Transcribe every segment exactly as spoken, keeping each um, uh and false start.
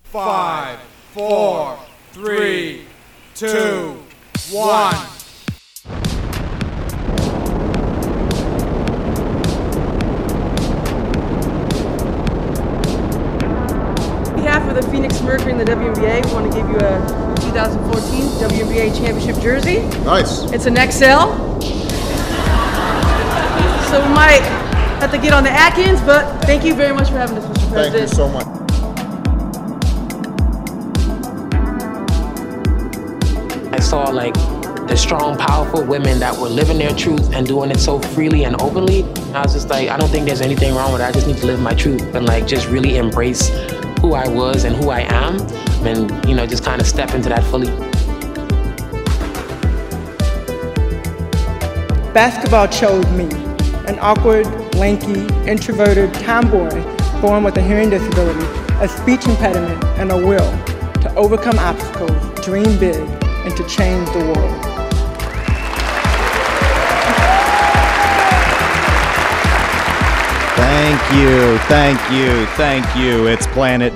Five, four, three, two, one. On behalf of the Phoenix Mercury and the W N B A, we want to give you a twenty fourteen W N B A championship jersey. Nice. It's an X L. So we might have to get on the Atkins, but thank you very much for having us, Mister President. Thank you so much. I saw like the strong, powerful women that were living their truth and doing it so freely and openly. I was just like, I don't think there's anything wrong with it. I just need to live my truth and like just really embrace who I was and who I am, and you know, just kind of step into that fully. Basketball chose me, an awkward, lanky, introverted tomboy born with a hearing disability, a speech impediment, and a will to overcome obstacles, dream big, and to change the world. Thank you, thank you, thank you. It's Planet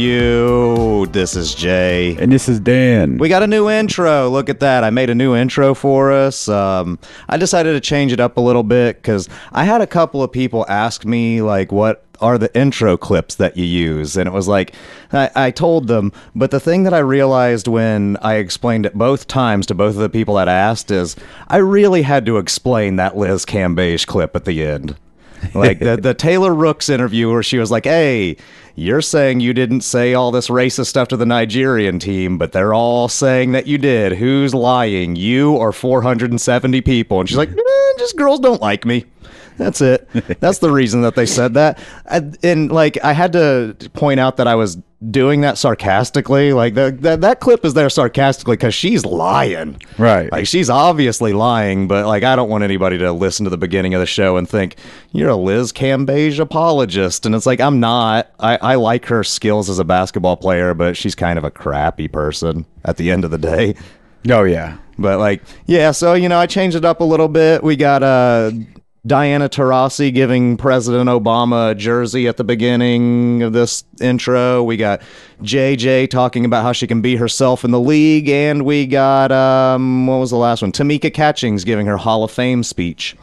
W. This is Jay. And this is Dan. We got a new intro. Look at that. I made a new intro for us. Um, I decided to change it up a little bit because I had a couple of people ask me, like, what are the intro clips that you use? And it was like, I, I told them, but the thing that I realized when I explained it both times to both of the people that asked is I really had to explain that Liz Cambage clip at the end. Like the, the Taylor Rooks interview where she was like, hey, you're saying you didn't say all this racist stuff to the Nigerian team, but they're all saying that you did. Who's lying, you or four hundred seventy people? And she's like, eh, just girls don't like me. That's it. That's the reason that they said that. I, and like, I had to point out that I was doing that sarcastically. Like the, the, that clip is there sarcastically because she's lying. Right. Like she's obviously lying, but like, I don't want anybody to listen to the beginning of the show and think you're a Liz Cambage apologist. And it's like, I'm not. I, I like her skills as a basketball player, but she's kind of a crappy person at the end of the day. Oh, yeah. But like, yeah, so, you know, I changed it up a little bit. We got, uh, Diana Taurasi giving President Obama a jersey at the beginning of this intro. We got J J talking about how she can be herself in the league. And we got, um, what was the last one? Tamika Catchings giving her Hall of Fame speech.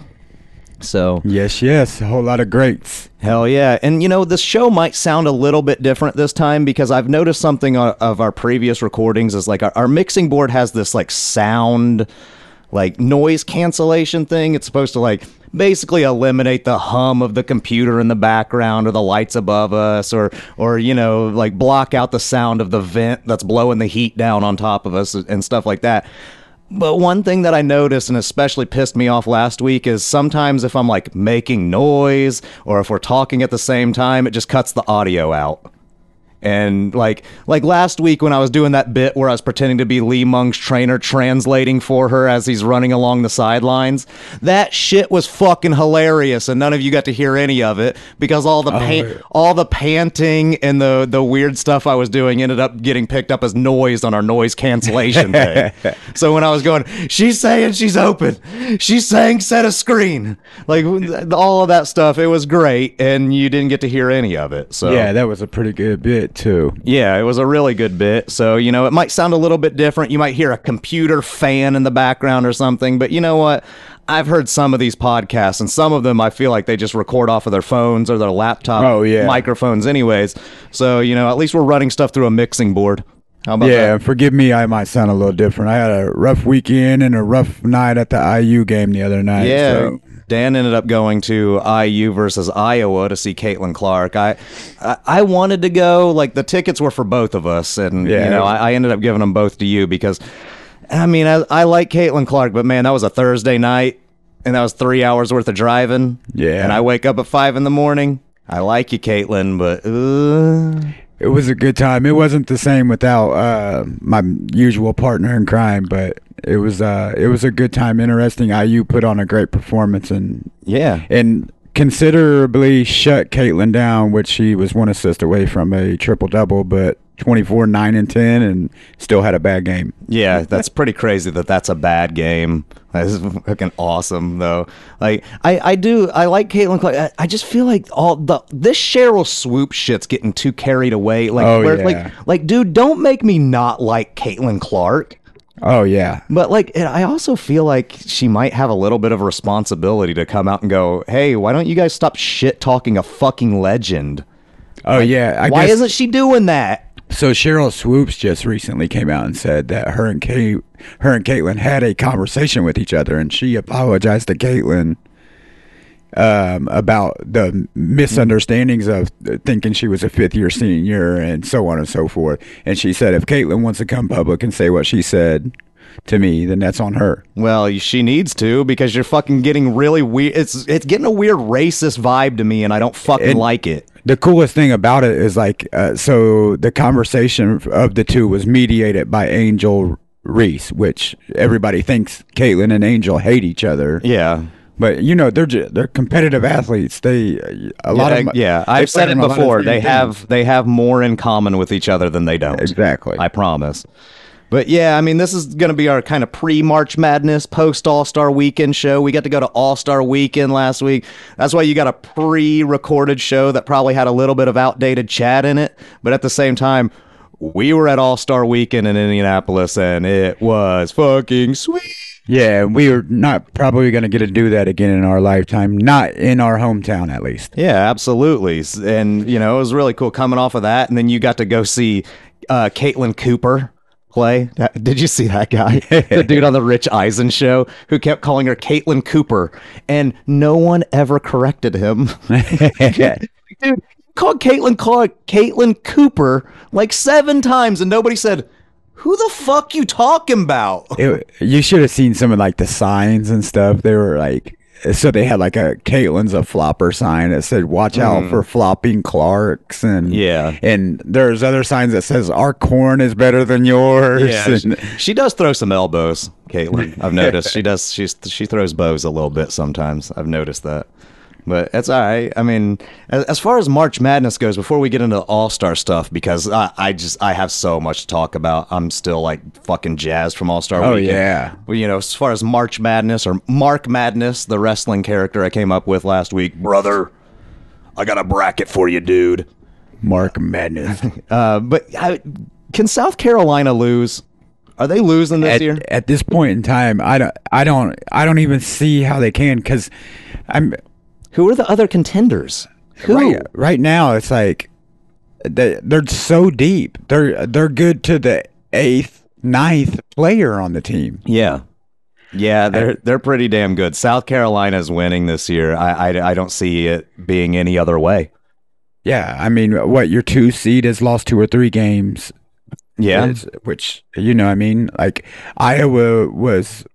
So yes, yes, a whole lot of greats. Hell yeah. And, you know, this show might sound a little bit different this time because I've noticed something of our previous recordings is like our, our mixing board has this like sound, like noise cancellation thing. It's supposed to like basically eliminate the hum of the computer in the background or the lights above us or, or, you know, like block out the sound of the vent that's blowing the heat down on top of us and stuff like that. But one thing that I noticed and especially pissed me off last week is sometimes if I'm like making noise or if we're talking at the same time, it just cuts the audio out. And like like last week when I was doing that bit where I was pretending to be Lee Mung's trainer translating for her as he's running along the sidelines, that shit was fucking hilarious, and none of you got to hear any of it because all the pan- oh, all the panting and the the weird stuff I was doing ended up getting picked up as noise on our noise cancellation thing. So when I was going, she's saying she's open, she's saying set a screen, like all of that stuff, it was great, and you didn't get to hear any of it. So yeah, that was a pretty good bit too. Yeah, it was a really good bit. So, you know, it might sound a little bit different. You might hear a computer fan in the background or something, but you know what? I've heard some of these podcasts, and some of them I feel like they just record off of their phones or their laptop oh, yeah. microphones anyways. So, you know, at least we're running stuff through a mixing board. How about yeah, that? Forgive me, I might sound a little different. I had a rough weekend and a rough night at the I U game the other night. Yeah. So. Dan ended up going to I U versus Iowa to see Caitlin Clark. I, I I wanted to go. Like, the tickets were for both of us, and yeah, you know, I, I ended up giving them both to you because, I mean, I, I like Caitlin Clark, but man, that was a Thursday night, and that was three hours worth of driving. Yeah, and I wake up at five in the morning. I like you, Caitlin, but uh... it was a good time. It wasn't the same without uh, my usual partner in crime, but it was uh, it was a good time. Interesting. I U put on a great performance and yeah, and considerably shut Caitlin down, which she was one assist away from a triple double, but twenty-four, nine, and ten, and still had a bad game. Yeah, that's pretty crazy that that's a bad game. That's fucking awesome, though. Like, I, I do, I like Caitlin Clark. I, I just feel like all the this Cheryl Swoop shit's getting too carried away. Like, Oh, where, yeah. like, like, dude, don't make me not like Caitlin Clark. Oh, yeah. But, like, I also feel like she might have a little bit of a responsibility to come out and go, hey, why don't you guys stop shit talking a fucking legend? Oh, yeah. I Why guess, isn't she doing that? So Cheryl Swoops just recently came out and said that her and Kate, her and Caitlin had a conversation with each other, and she apologized to Caitlin um, about the misunderstandings of thinking she was a fifth year senior and so on and so forth. And she said if Caitlin wants to come public and say what she said to me, then that's on her. Well, she needs to, because you're fucking getting really weird. It's it's getting a weird racist vibe to me, and I don't fucking And- like it. The coolest thing about it is like, uh, so the conversation of the two was mediated by Angel Reese, which everybody thinks Caitlin and Angel hate each other. Yeah. But you know, they're ju- they're competitive athletes. They a lot yeah, of yeah. they I've said play it on a lot of before. the They same have things. they have more in common with each other than they don't. Exactly. I promise. But yeah, I mean, this is going to be our kind of pre-March Madness, post-All-Star Weekend show. We got to go to All-Star Weekend last week. That's why you got a pre-recorded show that probably had a little bit of outdated chat in it. But at the same time, we were at All-Star Weekend in Indianapolis, and it was fucking sweet. Yeah, we are not probably going to get to do that again in our lifetime. Not in our hometown, at least. Yeah, absolutely. S- And, you know, it was really cool coming off of that. And then you got to go see uh, Caitlin Cooper play. That- Did you see that guy? The dude on the Rich Eisen show who kept calling her Caitlin Cooper, and no one ever corrected him. Dude, he called Caitlin Clark Caitlin Cooper like seven times, and nobody said, who the fuck you talking about? It, you should have seen some of like the signs and stuff. They were like, so they had like a Caitlin's a flopper sign that said "Watch out for flopping Clarks," and Yeah. and there's other signs that says "Our corn is better than yours." Yeah, and, she, she does throw some elbows, Caitlin. I've noticed she does. She's she throws bows a little bit sometimes. I've noticed that, but it's all right. I mean, as, as far as March Madness goes, before we get into All Star stuff, because I, I just I have so much to talk about. I'm still like fucking jazzed from All Star. Oh, Weekend. yeah. Well, you know, as far as March Madness or Mark Madness, the wrestling character I came up with last week, brother. I got a bracket for you, dude. Mark Madness. Uh, but I, can South Carolina lose? Are they losing this at, year? at this point in time, I don't, I don't, I don't even see how they can, because I'm Who are the other contenders? Who? right. Right now, it's like they, they're so deep. They're they're good to the eighth, ninth player on the team. Yeah, yeah, they're they're pretty damn good. South Carolina's winning this year. I, I I don't see it being any other way. Yeah, I mean, what your two seed has lost two or three games. Yeah, is- which you know, I mean, like Iowa was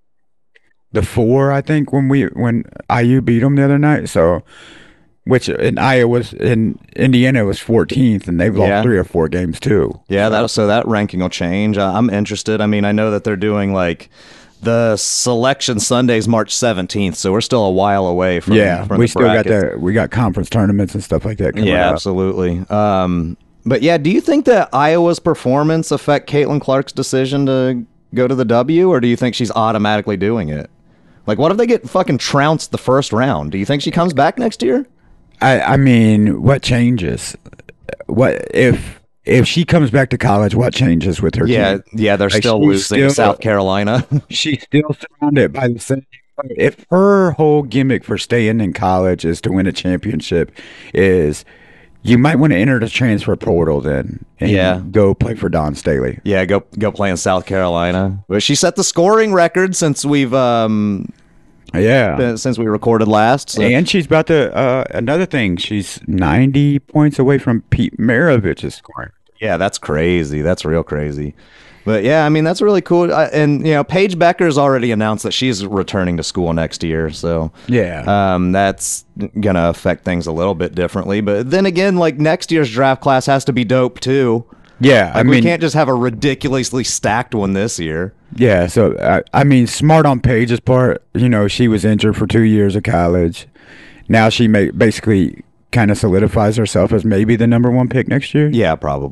the four, I think, when we when I U beat them the other night. So, which in Iowa, in Indiana was fourteenth, and they've lost Yeah. three or four games too. yeah. That so that ranking will change. I, I'm interested. I mean, I know that they're doing like the selection Sunday's March seventeenth, so we're still a while away from. Yeah, from we the still got brackets. the we got conference tournaments and stuff like that coming Yeah, up. absolutely. Um, but yeah, do you think that Iowa's performance affect Caitlin Clark's decision to go to the W, or do you think she's automatically doing it? Like, what if they get fucking trounced the first round? Do you think she comes back next year? I I mean, what changes? What if if she comes back to college? What changes with her Yeah, team? yeah, they're Like, still she's losing to still- South Carolina. She's still surrounded by the same. If her whole gimmick for staying in college is to win a championship, is you might want to enter the transfer portal then and Yeah. go play for Don Staley. Yeah, go go play in South Carolina. But she set the scoring record since we've um Yeah. been- since we recorded last. So. And she's about to, uh, another thing, she's ninety points away from Pete Maravich's scoring. Yeah, that's crazy. That's real crazy. But yeah, I mean, that's really cool. I, and, you know, Paige Becker's already announced that she's returning to school next year. So, Yeah. um, that's going to affect things a little bit differently. But then again, like, next year's draft class has to be dope, too. yeah. I Like, mean, we can't just have a ridiculously stacked one this year. yeah. So, I, I mean, smart on Paige's part. You know, she was injured for two years of college. Now she may basically kind of solidifies herself as maybe the number one pick next year. Yeah, probably.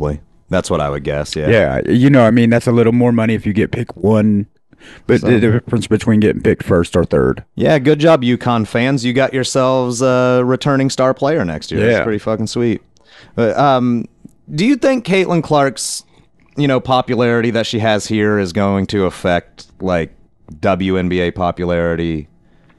That's what I would guess. Yeah. Yeah, you know, I mean, that's a little more money if you get picked one, but So- the difference between getting picked first or third. Yeah, good job, UConn fans. You got yourselves a returning star player next year. That's Yeah. pretty fucking sweet. But, um, do you think Caitlin Clark's, you know, popularity that she has here is going to affect like W N B A popularity?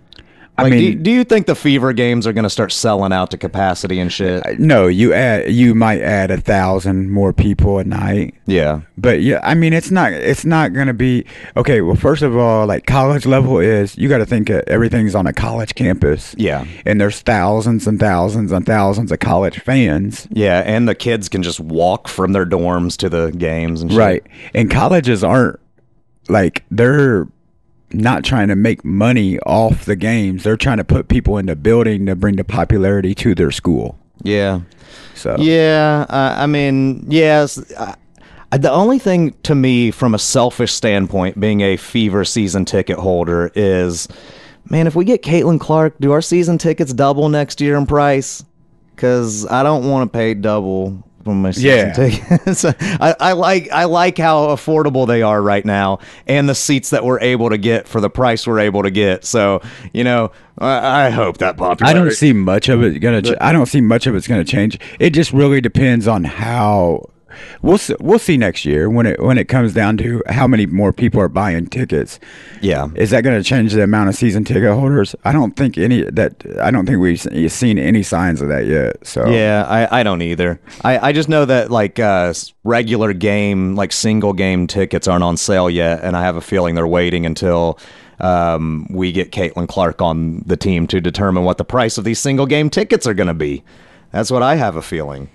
I Like, do, mean, do you think the Fever games are going to start selling out to capacity and shit? no, you add, you might add a thousand more people a night. Yeah. But yeah, I mean, it's not it's not gonna be okay. Well, first of all, like college level is you got to think that everything's on a college campus. Yeah. and there's thousands and thousands and thousands of college fans. Yeah, and the kids can just walk from their dorms to the games and shit. Right, and colleges aren't like they're not trying to make money off the games. They're trying to put people in the building to bring the popularity to their school. Yeah. So Yeah, uh, I mean, yes. Uh, the only thing to me, from a selfish standpoint, being a Fever season ticket holder, is, man, if we get Caitlin Clark, do our season tickets double next year in price? Because I don't want to pay double for my season Yeah. tickets. I, I like I like how affordable they are right now, and the seats that we're able to get for the price we're able to get. So, you know, I, I hope that popularity. I don't see much of it gonna. Ch- I don't see much of it's gonna change. It just really depends on how. We'll see, we'll see next year when it when it comes down to how many more people are buying tickets. Yeah. Is that going to change the amount of season ticket holders? I don't think any that. I don't think we've se- seen any signs of that yet. So Yeah, I, I don't either. I, I just know that like uh, s- regular game, like single game tickets aren't on sale yet, and I have a feeling they're waiting until um, we get Caitlin Clark on the team to determine what the price of these single game tickets are going to be. That's what I have a feeling.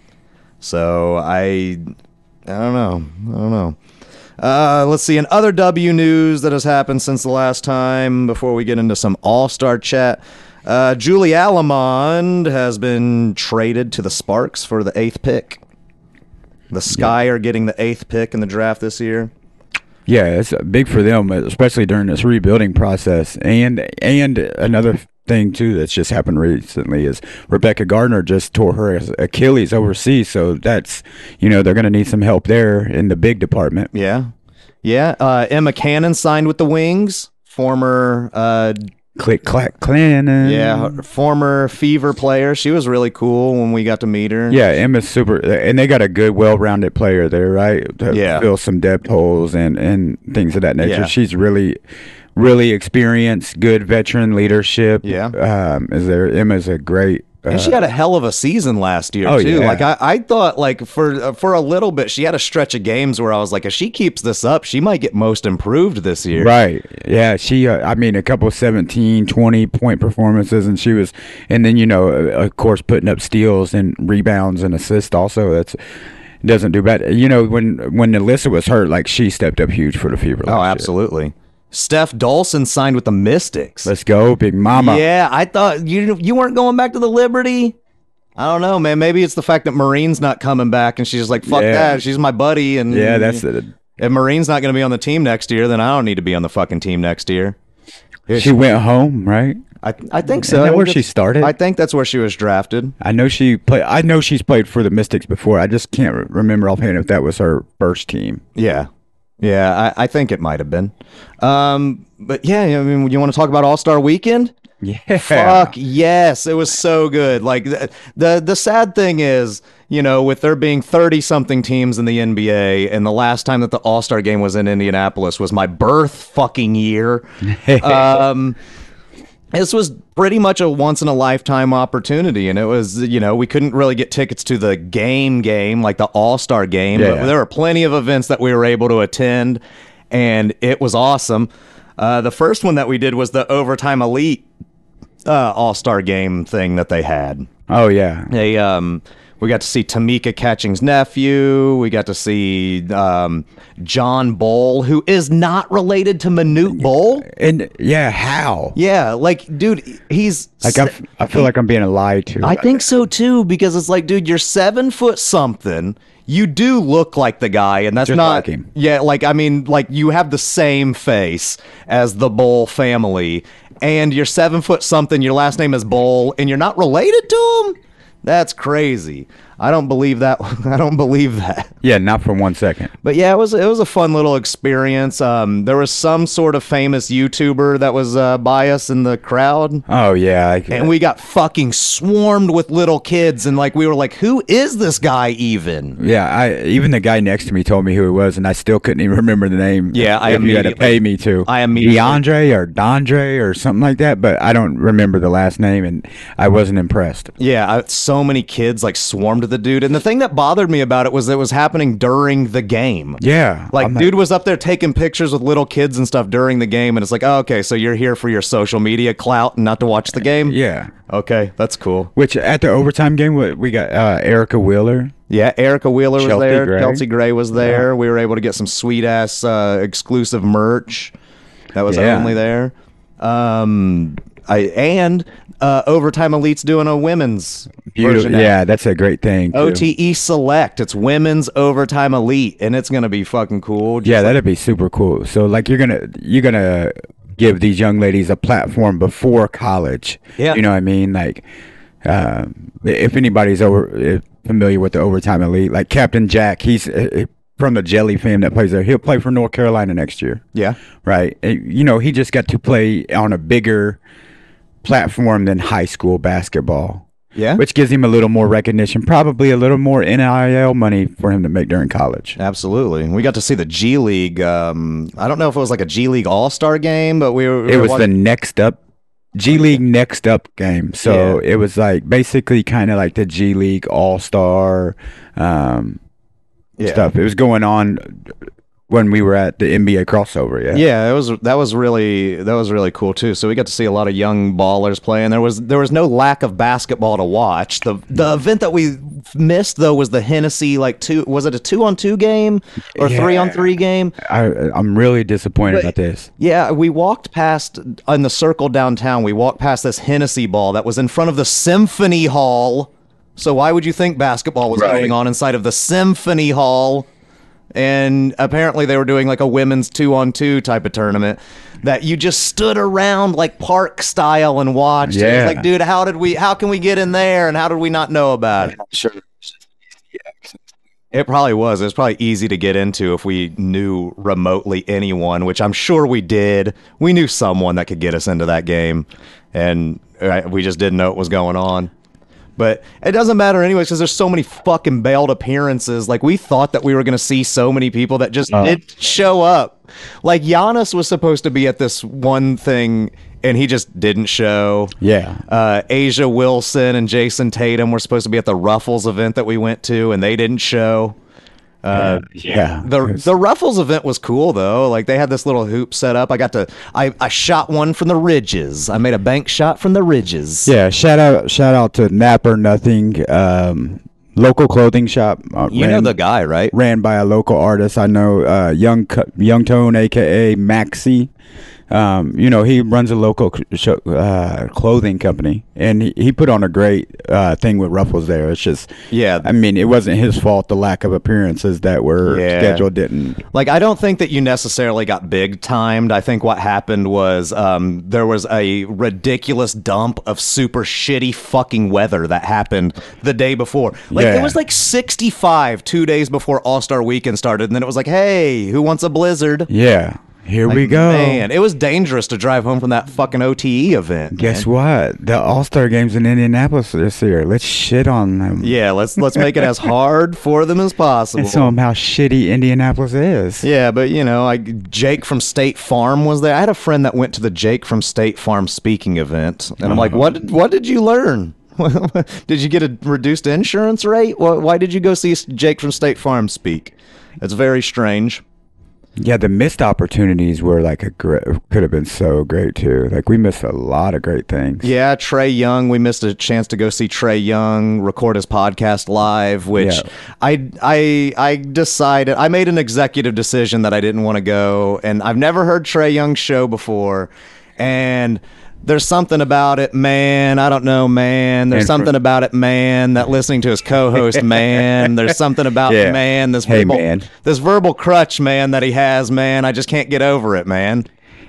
So I, I don't know. I don't know. Uh, let's see. In other W news that has happened since the last time, before we get into some All-Star chat, uh, Julie Allemond has been traded to the Sparks for the eighth pick. The Sky are getting the eighth pick in the draft this year. yeah, it's big for them, especially during this rebuilding process. And and another thing too that's just happened recently is Rebecca Gardner just tore her Achilles overseas, so that's, you know, they're going to need some help there in the big department. Yeah. Yeah. Uh, Emma Cannon signed with the Wings. Former, uh, Click clack clan. yeah, her former Fever player. She was really cool when we got to meet her. Yeah, Emma's super, and they got a good, well-rounded player there, right? To Yeah. fill some depth holes and and things of that nature. Yeah. She's really, really experienced, good veteran leadership. Yeah. um, is there? Emma's a great. Uh, And she had a hell of a season last year Oh, too. yeah. Like I, I thought, like for uh, for a little bit, she had a stretch of games where I was like, if she keeps this up, she might get most improved this year. Right. Yeah. She, uh, I mean, a couple of seventeen, twenty point performances, and she was, and then, you know, uh, of course, putting up steals and rebounds and assists also. That's, doesn't do bad. You know, when, when Alyssa was hurt, like, she stepped up huge for the Fever. Oh, last year. absolutely. Steph Dolson signed with the Mystics. Let's go, Big Mama. Yeah, I thought you you weren't going back to the Liberty. I don't know, man. Maybe it's the fact that Marine's not coming back, and she's just like, fuck Yeah. that. She's my buddy, and Yeah, that's it. if Marine's not going to be on the team next year, then I don't need to be on the fucking team next year. She went home, right? I I think so. Isn't that I think where she it's- started? I think that's where she was drafted. I know she play. I know she's played for the Mystics before. I just can't re- remember offhand if that was her first team. Yeah. Yeah, I, I think it might have been. Um, but yeah, I mean, you want to talk about All-Star Weekend? Yeah. Fuck yes, it was so good. Like the, the the sad thing is, you know, with there being thirty something teams in the N B A, and the last time that the All-Star game was in Indianapolis was my birth fucking year. um, this was pretty much a once in a lifetime opportunity, and it was, you know, we couldn't really get tickets to the game game like the All-Star game, Yeah. but there were plenty of events that we were able to attend, and it was awesome. Uh, the first one that we did was the Overtime Elite uh, All-Star game thing that they had. Oh yeah. They um we got to see Tamika Catching's nephew. We got to see um, John Bowl, who is not related to Manute Bowl. And yeah, how? Yeah, like dude, he's Like I'm, I feel like I'm being lied to. I think so too, because it's like, dude, you're seven foot something. You do look like the guy, and that's Just not like him. Yeah, like I mean, like you have the same face as the Bowl family, and you're seven foot something. Your last name is Bowl, and you're not related to him. That's crazy. I don't believe that. I don't believe that. Yeah, not for one second. But yeah, it was it was a fun little experience. Um, there was some sort of famous YouTuber that was uh, by us in the crowd. Oh yeah, I, And we got fucking swarmed with little kids, and like we were like, "Who is this guy even?" yeah. I even the guy next to me told me who he was, and I still couldn't even remember the name. Yeah, I if you had to immediately- pay me to. I immediately- DeAndre or Dondre or something like that, but I don't remember the last name, and I wasn't impressed. Yeah, I, so many kids like swarmed the dude, and the thing that bothered me about it was it was happening during the game. Yeah, Like, I'm dude was up there taking pictures with little kids and stuff during the game, and it's like, oh, okay, so you're here for your social media clout and not to watch the game? Yeah. Okay, that's cool. Which at the overtime game, we we got uh, Erica Wheeler. Yeah, Erica Wheeler was Chelsea there. Gray. Chelsea Gray was there. We were able to get some sweet ass uh, exclusive merch that was Yeah. only there. Um, I and uh, Overtime Elite's doing a women's Beautiful. version now. Yeah, that's a great thing. too. O T E Select. It's Women's Overtime Elite, and it's gonna be fucking cool. Just Yeah, like- that'd be super cool. So like you're gonna you're gonna give these young ladies a platform before college. Yeah. You know what I mean? Like um, if anybody's over if familiar with the Overtime Elite, like Captain Jack, he's uh, from the Jelly fam that plays there. He'll play for North Carolina next year. yeah. Right. And, you know, he just got to play on a bigger platform than high school basketball. Yeah. Which gives him a little more recognition, probably a little more N I L money for him to make during college. Absolutely. We got to see the G League. Um, I don't know if it was like a G League All Star game, but we were. we It were was the watching- next up G League next up game. So Yeah. it was like basically kind of like the G League All Star um, Yeah. stuff. It was going on when we were at the N B A crossover. Yeah. Yeah, it was that was really that was really cool too. So we got to see a lot of young ballers play, and there was there was no lack of basketball to watch. The the event that we missed though was the Hennessy like two was it a two on two game or three on three game? I, I'm really disappointed But- about this. Yeah, we walked past in the circle downtown. We walked past this Hennessy ball that was in front of the Symphony Hall. So why would you think basketball was Right. going on inside of the Symphony Hall? And apparently they were doing like a women's two on two type of tournament that you just stood around like park style and watched. It Yeah. was like, dude, how did we how can we get in there and how did we not know about it? Sure. It probably was. It was probably easy to get into if we knew remotely anyone, which I'm sure we did. We knew someone that could get us into that game, and uh, we just didn't know what was going on. But it doesn't matter anyways because there's so many fucking bailed appearances. Like, we thought that we were going to see so many people that just didn't show up. Like, Giannis was supposed to be at this one thing, and he just didn't show. Yeah. Uh, Asia Wilson and Jason Tatum were supposed to be at the Ruffles event that we went to, and they didn't show. Uh, yeah. the It's- the Ruffles event was cool though. Like, they had this little hoop set up. I got to I, I shot one from the ridges. I made a bank shot from the ridges. Yeah, shout out shout out to Napper Nothing, um, local clothing shop. Uh, You know the guy, right? ran by a local artist. I know uh, Young Co- Young Tone, aka Maxi. Um, you know, he runs a local c- show, uh, clothing company, and he, he put on a great uh, thing with Ruffles there. It's just, Yeah. I mean, it wasn't his fault. The lack of appearances that were Yeah. scheduled didn't. Like, I don't think that you necessarily got big timed. I think what happened was um, there was a ridiculous dump of super shitty fucking weather that happened the day before. Like, it Yeah. was like sixty-five two days before All-Star Weekend started, and then it was like, hey, who wants a blizzard? Yeah, here we Like, go. Man, it was dangerous to drive home from that fucking O T E event. Guess man. what? The All Star games in Indianapolis this year. Let's shit on them. Yeah, let's let's make it as hard for them as possible. And show them how shitty Indianapolis is. Yeah, but you know, like Jake from State Farm was there. I had a friend that went to the Jake from State Farm speaking event, and I'm like, what? Did, what did you learn? Did you get a reduced insurance rate? Why, why did you go see Jake from State Farm speak? It's very strange. Yeah, the missed opportunities were like a great, could have been so great too. Like we missed a lot of great things. Yeah, Trey Young. We missed a chance to go see Trey Young record his podcast live, which Yeah. I I I decided I made an executive decision that I didn't want to go, and I've never heard Trey Young's show before, and there's something about it, man. I don't know, man. There's And for- something about it, man. That listening to his co-host, man. There's something about Yeah. man. This Hey, verbal, man. this verbal crutch, man, that he has, man. I just can't get over it, man.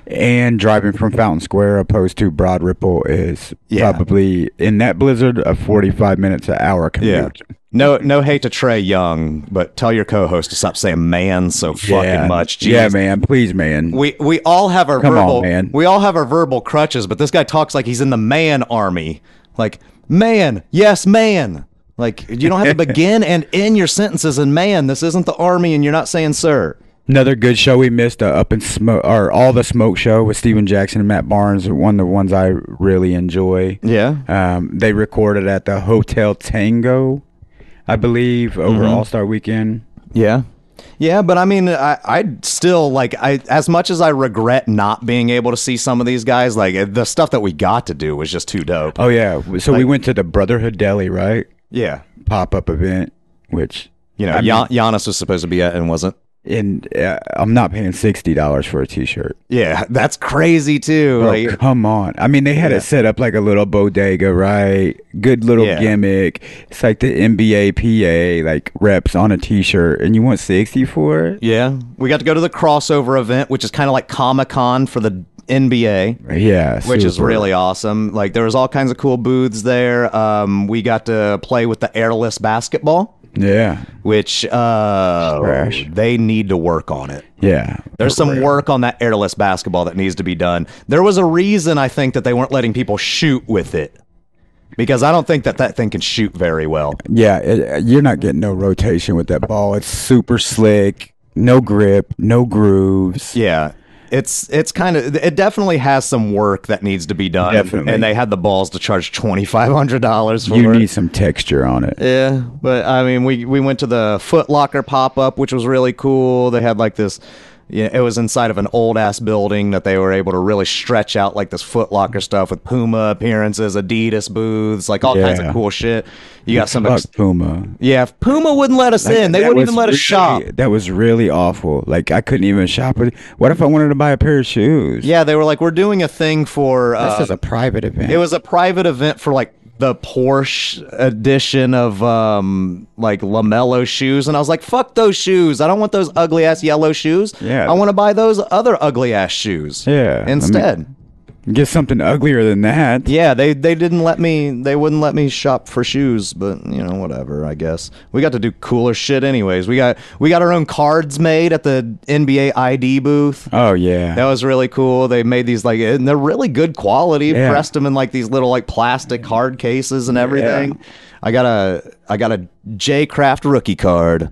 And driving from Fountain Square opposed to Broad Ripple is Yeah. probably, in that blizzard, a forty-five minutes an hour commute. Yeah. No, no hate to Trey Young, but tell your co-host to stop saying "man" so fucking Yeah. much. Jeez. Yeah, man. Please, man. We we all have our Come on, verbal man. we all have our verbal crutches, but this guy talks like he's in the man army. Like, man, yes, man. Like, you don't have to begin and end your sentences in man. This isn't the army, and you're not saying sir. Another good show we missed, uh, Up in Smoke, or All the Smoke Show with Steven Jackson and Matt Barnes, one of the ones I really enjoy. Yeah. Um, they recorded at the Hotel Tango, I believe, over Mm-hmm. All-Star Weekend. Yeah. Yeah, but I mean, I I'd still like I as much as I regret not being able to see some of these guys, like the stuff that we got to do was just too dope. Oh, yeah. So we Like- went to the Brotherhood Deli, right? Yeah. Pop-up event, which, You know, I mean- Gian- Giannis was supposed to be at and wasn't. and uh, I'm not paying sixty dollars for a T-shirt. Yeah, that's crazy too. Bro, Like, come on. I mean, they had Yeah. it set up like a little bodega, right? Good little Yeah. gimmick. It's like the N B A P A, like reps on a T-shirt, and you want sixty for it? yeah, we got to go to the crossover event, which is kind of like Comic-Con for the N B A. Yeah, Which is super. really awesome. Like there was all kinds of cool booths there. Um, we got to play with the airless basketball, Yeah, which uh, Trash. they need to work on it. yeah. There's some work on that airless basketball that needs to be done. There was a reason I think that they weren't letting people shoot with it, because I don't think that that thing can shoot very well. Yeah, it, you're not getting no rotation with that ball. It's super slick, no grip, no grooves. Yeah. It's it's kind of it definitely has some work that needs to be done. Definitely. And they had the balls to charge twenty-five hundred dollars for You it. need some texture on it. Yeah, but I mean, we we went to the Foot Locker pop up, which was really cool. They had like this, yeah, it was inside of an old ass building that they were able to really stretch out like this Foot Locker stuff with Puma appearances, Adidas booths, like all kinds of Yeah. cool shit. You got some, Fuck ex- Puma. yeah. If Puma wouldn't let us in, they That wouldn't was even let us really- shop. That was really awful. Like I couldn't even shop with. What if I wanted to buy a pair of shoes? Yeah, they were like, we're doing a thing for. Uh, This is a private event. It was a private event for like the Porsche edition of um like LaMelo shoes, and I was like, fuck those shoes. I don't want those ugly ass yellow shoes. Yeah. I want to buy those other ugly ass shoes. Yeah, I Instead. mean- Get something uglier than that. yeah, they they didn't let me they wouldn't let me shop for shoes, but you know, whatever, I guess. We got to do cooler shit anyways. We got we got our own cards made at the N B A I D booth. Oh yeah. That was really cool. They made these like, and they're really good quality. Yeah. Pressed them in like these little like plastic hard cases and everything. I got a I got a J Craft rookie card,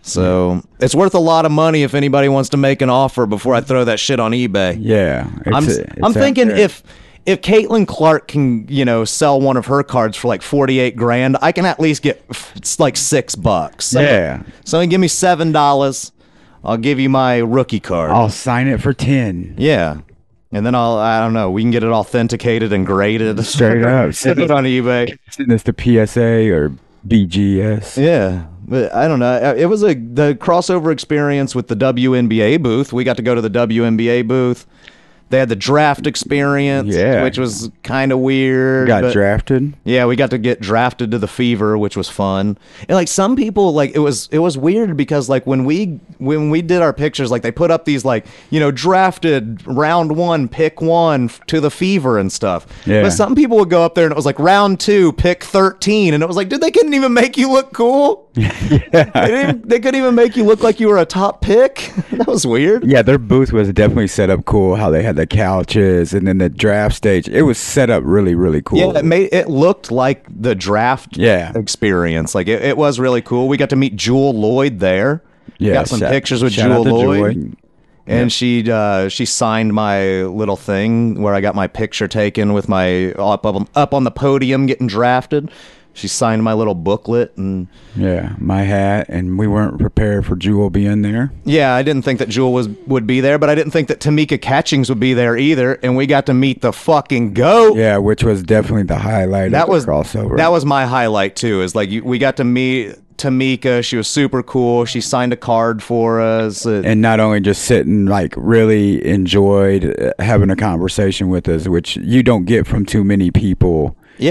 so it's worth a lot of money if anybody wants to make an offer before I throw that shit on eBay. Yeah. it's I'm a- s- it's I'm out thinking there. if if Caitlin Clark can, you know, sell one of her cards for like forty-eight grand, I can at least get f- it's like six bucks. So- Yeah. So give me seven dollars. I'll give you my rookie card. I'll sign it for ten. Yeah. And then I'll, I don't know, we can get it authenticated and graded. Straight up. Send it on eBay. Send this to P S A or B G S. Yeah. But I don't know. It was a the crossover experience with the W N B A booth. We got to go to the W N B A booth. They had the draft experience, Yeah. which was kind of weird. Got but- drafted. Yeah, we got to get drafted to the Fever, which was fun. And like some people, like it was it was weird because like when we when we did our pictures, like they put up these like, you know, drafted round one, pick one f- to the Fever and stuff. Yeah. But some people would go up there and it was like round two, pick thirteen, and it was like, dude, they couldn't even make you look cool. They, didn't, they couldn't even make you look like you were a top pick. That was weird. Yeah, their booth was definitely set up cool. How they had the couches and then the draft stage. It was set up really, really cool. Yeah, it made it looked like the draft Yeah. experience. Like it, it was really cool. We got to meet Jewel Lloyd there. Yeah, got some shout- pictures with shout Jewel out to Lloyd. Joy. And she uh, she signed my little thing where I got my picture taken with my up up, up on the podium getting drafted. She signed my little booklet, and Yeah, my hat, and we weren't prepared for Jewel being there. yeah, I didn't think that Jewel was would be there, but I didn't think that Tamika Catchings would be there either. And we got to meet the fucking goat. Yeah, which was definitely the highlight that of the was crossover. That was my highlight too. Is like you, we got to meet Tamika. She was super cool. She signed a card for us. Uh, and not only just sitting, like really enjoyed uh, having a conversation with us, which you don't get from too many people. yeah.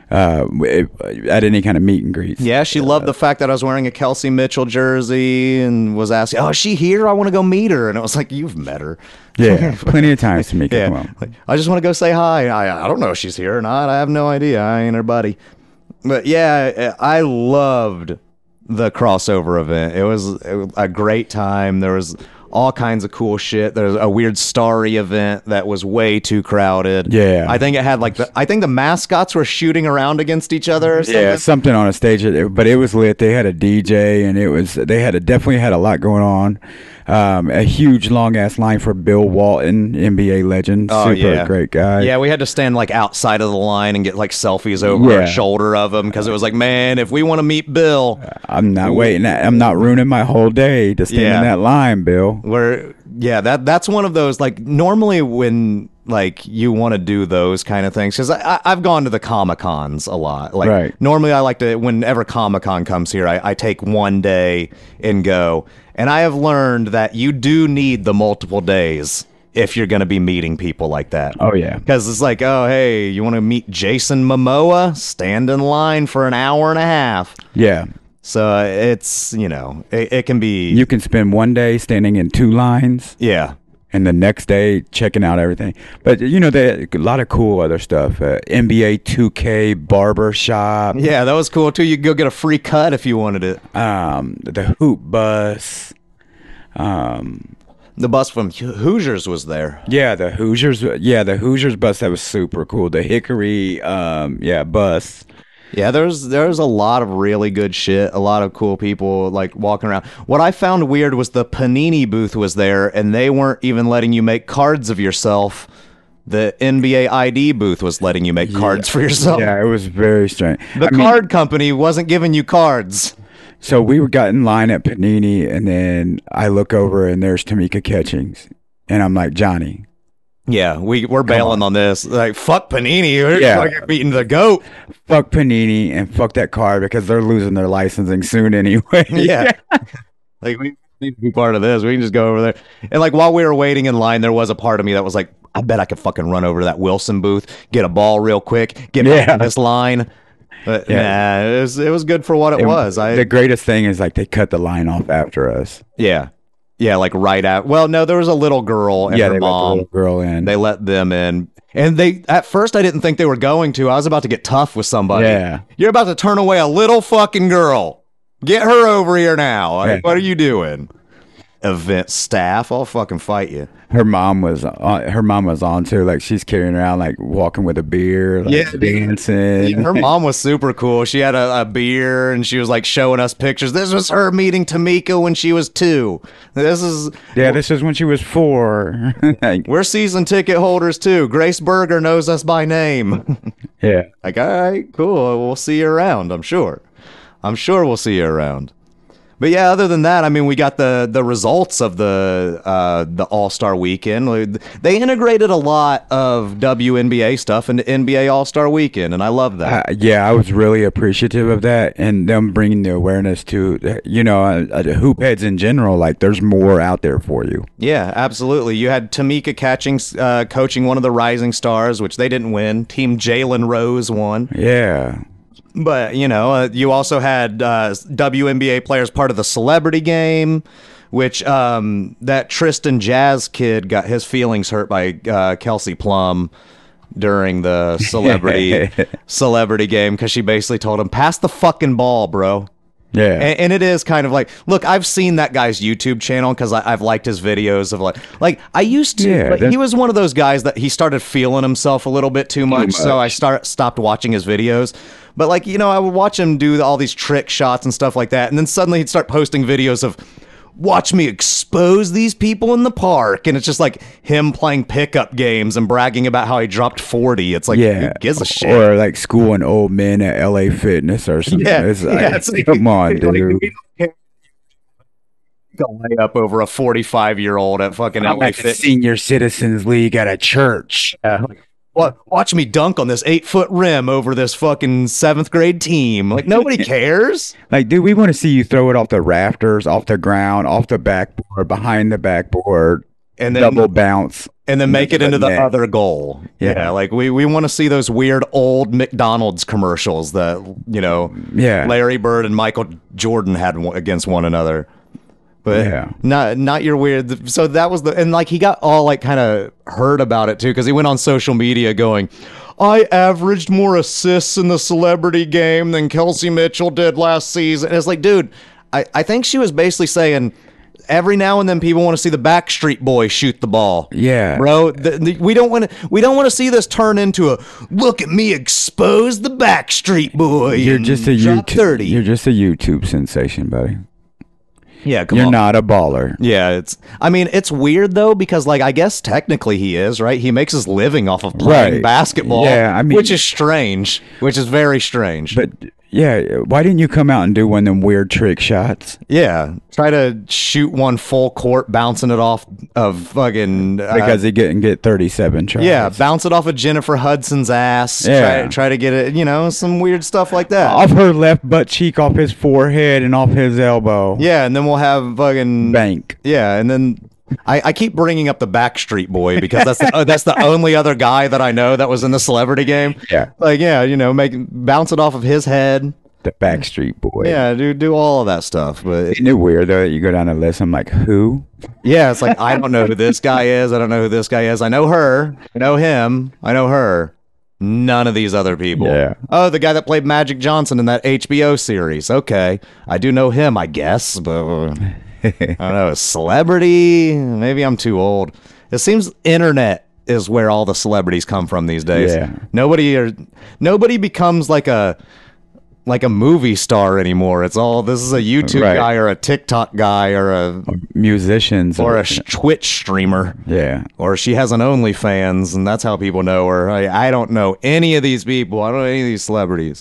uh, it, at any kind of meet and greets. Yeah, she loved the fact that I was wearing a Kelsey Mitchell jersey and was asking, "Oh, is she here? I want to go meet her." And I was like, "You've met her." Yeah, plenty of times to meet her. Yeah, like, I just want to go say hi. I I don't know if she's here or not. I have no idea. I ain't her buddy. But yeah, I loved the crossover event. It was a great time. There was all kinds of cool shit. There's a weird starry event that was way too crowded. Yeah. I think it had like the I think the mascots were shooting around against each other or something. Yeah, something on a stage, but it was lit. They had a D J, and it was they had a definitely had a lot going on. Um, a huge long ass line for Bill Walton, N B A legend, Oh, super yeah. great guy. Yeah, we had to stand like outside of the line and get like selfies over Yeah. our shoulder of him because it was like, man, if we want to meet Bill, I'm not waiting. I'm not ruining my whole day to stand Yeah. in that line, Bill. we're yeah, that that's one of those like normally when like you want to do those kind of things because I, I I've gone to the Comic Cons a lot. Like Right. normally I like to whenever Comic Con comes here, I, I take one day and go. And I have learned that you do need the multiple days if you're going to be meeting people like that. Oh yeah, Because it's like, oh, hey, you want to meet Jason Momoa? Stand in line for an hour and a half. yeah. So uh, it's, you know, it, it can be. You can spend one day standing in two lines, yeah. and the next day checking out everything. But you know, they a lot of cool other stuff. Uh, N B A two K barber shop. Yeah, that was cool too. You could go get a free cut if you wanted it. Um, the hoop bus. Um, The bus from Ho- Hoosiers was there. yeah, the Hoosiers. Yeah, the Hoosiers bus that was super cool. The Hickory. Um, yeah, bus. Yeah, there's there's a lot of really good shit. A lot of cool people like walking around. What I found weird was the Panini booth was there, and they weren't even letting you make cards of yourself. The N B A I D booth was letting you make cards for yourself. Yeah, it was very strange. The I mean, card company wasn't giving you cards. So we were got in line at Panini, and then I look over, and there's Tamika Catchings, and I'm like, Johnny. Yeah, we we're bailing on. this. Like fuck Panini. We're Yeah. fucking beating the goat. Fuck Panini and fuck that card because they're losing their licensing soon anyway. Yeah. Like we need to be part of this. We can just go over there. And like while we were waiting in line, there was a part of me that was like, I bet I could fucking run over to that Wilson booth, get a ball real quick, get back Yeah. in this line. But Yeah. nah, it was it was good for what it, And was. I the greatest thing is like they cut the line off after us. yeah. Yeah, like right out. Well, no, there was a little girl and yeah, her they let the mom. little girl in. They let them in. And they at first I didn't think they were going to. I was about to get tough with somebody. Yeah. You're about to turn away a little fucking girl. Get her over here now. Like, Yeah. what are you doing? Event staff, I'll fucking fight you. her mom was on, her mom was on too. Like she's carrying around like walking with a beer, like Yeah. dancing. Her mom was super cool. She had a, a beer and she was like showing us pictures. This was her meeting Tamika when she was two. This is Yeah, this is when she was four. Like, we're season ticket holders too. Grace Berger knows us by name. yeah. Like, all right, cool. We'll see you around, I'm sure. I'm sure we'll see you around. But yeah, other than that, I mean, we got the the results of the uh, the All Star Weekend. They integrated a lot of W N B A stuff into N B A All Star Weekend, and I love that. Uh, yeah, I was really appreciative of that, and them bringing the awareness to, you know, uh, uh, hoop heads in general. Like, there's more out there for you. Yeah, absolutely. You had Tamika catching, uh, coaching one of the Rising Stars, which they didn't win. Team Jalen Rose won. Yeah. But, you know, uh, you also had uh, W N B A players part of the celebrity game, which um, that Tristan Jazz kid got his feelings hurt by uh, Kelsey Plum during the celebrity celebrity game because she basically told him, pass the fucking ball, bro. Yeah. And, and it is kind of like, look, I've seen that guy's YouTube channel because I've liked his videos of like, like I used to. Yeah, but that- he was one of those guys that he started feeling himself a little bit too much, so I much. start stopped watching his videos. But like, you know, I would watch him do all these trick shots and stuff like that, and then suddenly he'd start posting videos of, watch me expose these people in the park, and it's just like him playing pickup games and bragging about how he dropped forty. It's like, Yeah. who gives a shit? Or like schooling old men at L A Fitness or something. Yeah, It's like, yeah, it's like- come on, like, dude. Go lay up over a forty-five year old at fucking I'm L A like a Fit. senior citizens league at a church. What? Watch me dunk on this eight foot rim over this fucking seventh grade team. Like nobody cares. Like, dude, we want to see you throw it off the rafters, off the ground, off the backboard, behind the backboard. and then double bounce. and then make it into the net. other goal. Yeah. Yeah, like we, we want to see those weird old McDonald's commercials that, you know, Yeah. Larry Bird and Michael Jordan had one- against one another. But Yeah. not not your weird. So that was the, and like he got all like kind of hurt about it too, because he went on social media going, I averaged more assists in the celebrity game than Kelsey Mitchell did last season. And it's like, dude, I, I think she was basically saying, every now and then people want to see the Backstreet Boys shoot the ball. Yeah. Bro, the, the, we don't want to we don't want to see this turn into a look at me expose the Backstreet Boy. You're and just a drop YouTube. thirty. You're just a YouTube sensation, buddy. Yeah, come You're on. not a baller. Yeah, it's I mean, it's weird though, because like I guess technically he is, right? He makes his living off of playing Right. basketball. Yeah, I mean- which is strange. Which is very strange. But yeah, why didn't you come out and do one of them weird trick shots? yeah, try to shoot one full court, bouncing it off of fucking uh, Because he didn't get thirty-seven tries. yeah, bounce it off of Jennifer Hudson's ass. Yeah. Try, try to get it, you know, some weird stuff like that. Off her left butt cheek, off his forehead, and off his elbow. Yeah, and then we'll have fucking Bank. Yeah, and then I, I keep bringing up the Backstreet Boy because that's the, oh, that's the only other guy that I know that was in the celebrity game. Yeah. Like yeah, you know, make bounce it off of his head. The Backstreet Boy. Yeah, do do all of that stuff. But Isn't it weird though that you go down the list? I'm like, who? yeah, it's like I don't know who this guy is. I don't know who this guy is. I know her. I know him. I know her. None of these other people. Yeah. Oh, the guy that played Magic Johnson in that H B O series. Okay, I do know him. I guess, but. I don't know, a celebrity? Maybe I'm too old. It seems internet is where all the celebrities come from these days. Yeah. Nobody or nobody becomes like a like a movie star anymore. It's all this is a YouTube Right. guy or a TikTok guy or a Musicians. or a sh- Twitch streamer. Yeah. Or she has an OnlyFans and that's how people know her. I, I don't know any of these people. I don't know any of these celebrities.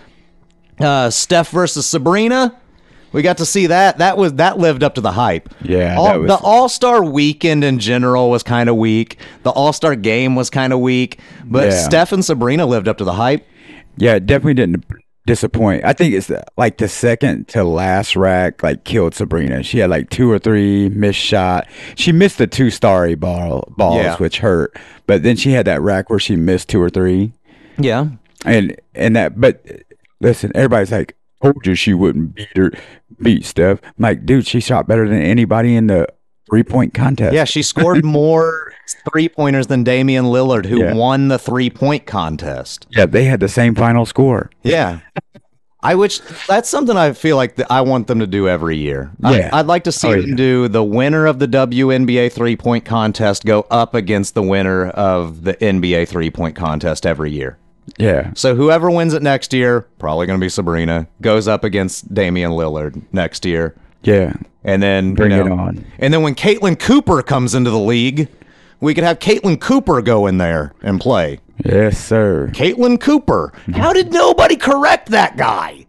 Uh, Steph versus Sabrina. We got to see that. That was that lived up to the hype. Yeah, All, that was- the All Star Weekend in general was kind of weak. The All Star Game was kind of weak, but Yeah. Steph and Sabrina lived up to the hype. Yeah, it definitely didn't disappoint. I think it's uh, like the second to last rack like killed Sabrina. She had like two or three missed shot. She missed the two starry ball balls, Yeah. which hurt. But then she had that rack where she missed two or three. Yeah, And and that but listen, everybody's like, told you she wouldn't beat her beat Steph. I'm like, dude, she shot better than anybody in the three point contest. yeah. She scored more three pointers than Damian Lillard, who Yeah. won the three point contest. Yeah, they had the same final score. Yeah. I which that's something I feel like that I want them to do every year. Yeah. I, I'd like to see Oh, them yeah. do the winner of the W N B A three point contest go up against the winner of the N B A three point contest every year. Yeah. So whoever wins it next year, probably going to be Sabrina, goes up against Damian Lillard next year. Yeah. And then Bring you it know, on. And then when Caitlin Cooper comes into the league, we could have Caitlin Cooper go in there and play. Yes, sir. Caitlin Cooper. How did nobody correct that guy?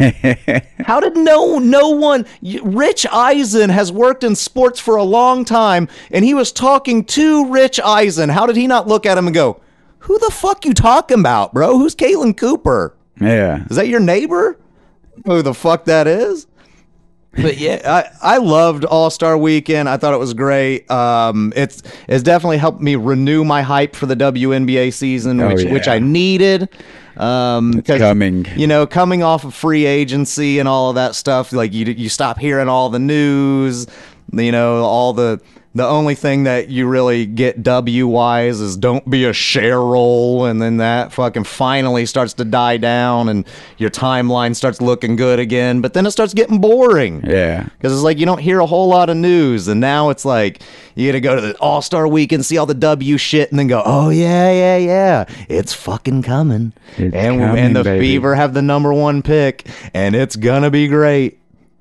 How did no no one? Rich Eisen has worked in sports for a long time, and he was talking to Rich Eisen. How did he not look at him and go, "Who the fuck you talking about, bro? Who's Caitlin Cooper? Yeah. Is that your neighbor? Who the fuck that is?" But yeah, I, I loved All Star Weekend. I thought it was great. Um, it's it's definitely helped me renew my hype for the W N B A season, Oh, which yeah. which I needed. Um, It's 'cause, coming. You know, coming off of free agency and all of that stuff, like you you stop hearing all the news. You know, all the the only thing that you really get W wise is don't be a share roll, and then that fucking finally starts to die down, and your timeline starts looking good again. But then it starts getting boring. Yeah. Because it's like you don't hear a whole lot of news, and now it's like you got to go to the All Star Weekend, see all the W shit, and then go, oh yeah, yeah, yeah, it's fucking coming, It's and coming, and the baby. Fever have the number one pick, and it's gonna be great.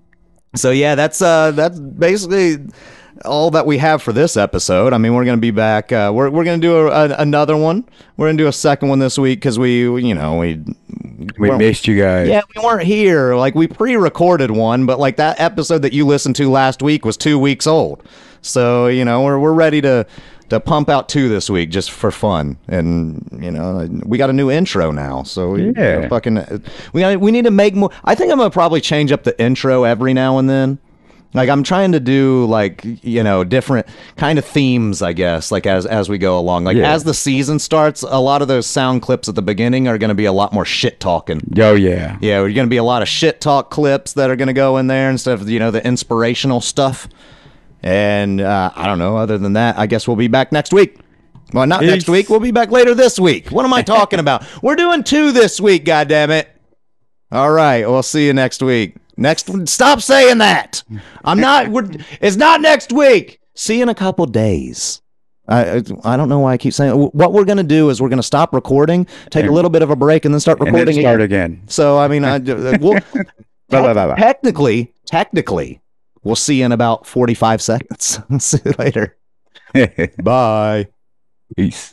So yeah, that's uh that's basically all that we have for this episode. I mean, we're gonna be back. Uh, we're we're gonna do a, a, another one. We're gonna do a second one this week because we you know we. We we're- missed you guys. Yeah, we weren't here. Like we pre-recorded one, but like that episode that you listened to last week was two weeks old. So you know we're we're ready to to pump out two this week just for fun, and you know we got a new intro now. So we, Yeah. you know, fucking we got we need to make more. I think I'm gonna probably change up the intro every now and then. Like I'm trying to do like, you know, different kind of themes, I guess, like as as we go along. Like Yeah. as the season starts, a lot of those sound clips at the beginning are going to be a lot more shit talking. Oh yeah. Yeah, we're going to be a lot of shit talk clips that are going to go in there instead of, you know, the inspirational stuff. And uh, I don't know, other than that, I guess we'll be back next week. Well, not Peace. next week. We'll be back later this week. What am I talking about? We're doing two this week, goddammit. All right, we'll see you next week. Next, stop saying that. I'm not. We're, it's not next week. See you in a couple days. I I I don't know why I keep saying. What we're gonna do is we're gonna stop recording, take a little bit of a break, and then start And recording then start again. So I mean, I, we'll, Blah, blah, blah, blah. technically, technically, we'll see you in about forty-five seconds. See you later. Bye. Peace.